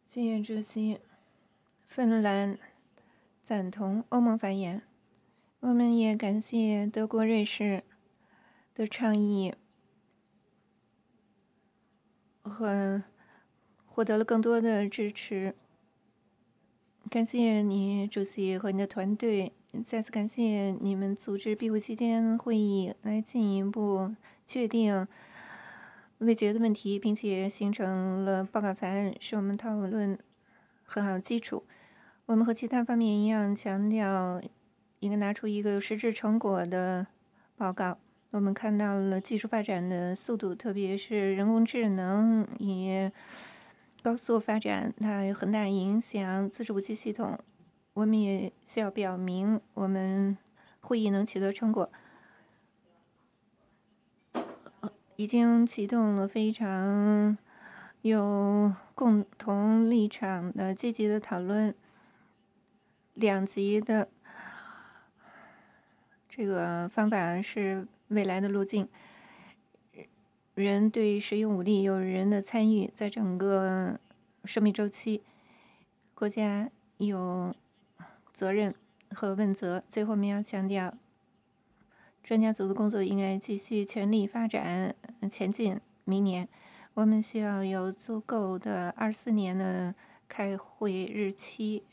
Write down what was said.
新业主席，芬兰赞同欧盟发言。我们也感谢德国、瑞士的倡议和获得了更多的支持。感谢你，主席和你的团队，再次感谢你们组织闭会期间会议，来进一步确定未决的问题，并且形成了报告草案，是我们讨论很好的基础。我们和其他方面一样，强调应该拿出一个有实质成果的报告。我们看到了技术发展的速度，特别是人工智能也高速发展，它有很大影响自制武器系统。我们也需要表明，我们会议能取得成果，已经启动了非常有共同立场的积极的讨论。两极的这个方法是未来的路径。人对使用武力有人的参与，在整个生命周期，国家有责任和问责。最后，我们要强调，专家组的工作应该继续全力发展前进。明年，我们需要有足够的24年的开会日期。